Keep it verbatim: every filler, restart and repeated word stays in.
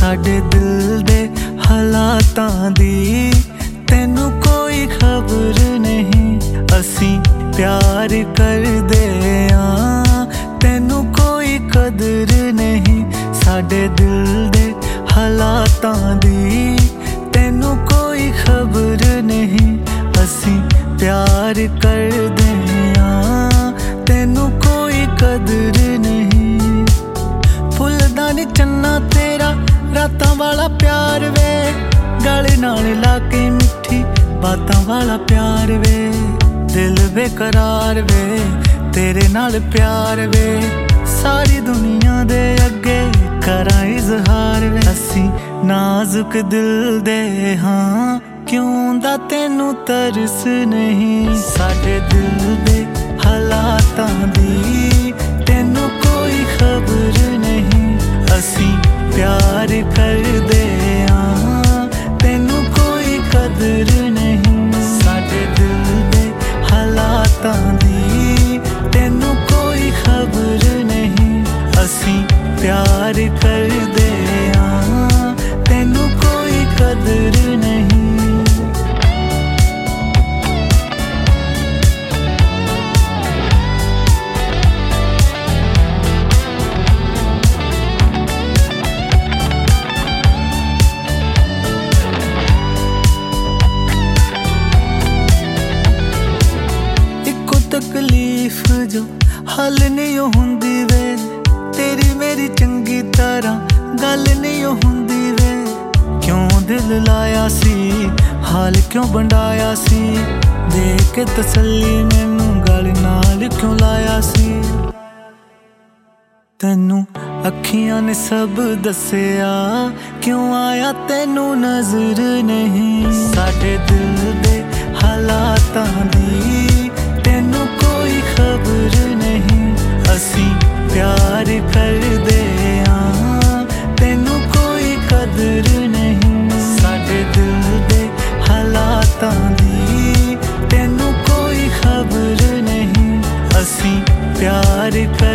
साडे दिल दे हालातां दी तैनू कोई खबर नहीं। असी प्यार करदे आं तैनू कोई कदर नहीं। साडे दिल दे हालातां दी तैनू कोई खबर नहीं। असी प्यार करदे आं तैनू कोई कदर नहीं। भुलदा नी चन्ना तेरा रातां वाला प्यार वे, गले नाल लाके मिठी बातां वाला प्यार वे। दिल बेकरार वे तेरे नाल प्यार वे, सारी दुनिया दे अगे करां इजहार वे। असी नाजुक दिल दे हां क्यों दा तैनू तरस नहीं। साडे दिल दे हालातां दी तैनू कोई खबर नहीं। असी प्यार करदे आं तैनू कोई कदर नहीं। साडे दिल दे हालातां दी तैनू कोई खबर नहीं। असी प्यार करदे आं तैनू कोई कदर नहीं। तकलीफ जो हल नहीं हुंदी वे, तेरी मेरी चंगी तरह गल नहीं हुंदी वे। क्यों दिल लाया सी हाल क्यों बंडाया सी, दे के तसल्ली मैनू गल नाल क्यों लाया सी। तैनू अखियां ने सब दसिया क्यों आया तैनू नजर नहीं। साडे दिल दे हालातां दी तैनू कोई खबर नहीं। असी प्यार करदे आं तैनू कोई कदर नहीं। साडे दिल दे हालातां दी तैनू कोई खबर नहीं। असी प्यार कर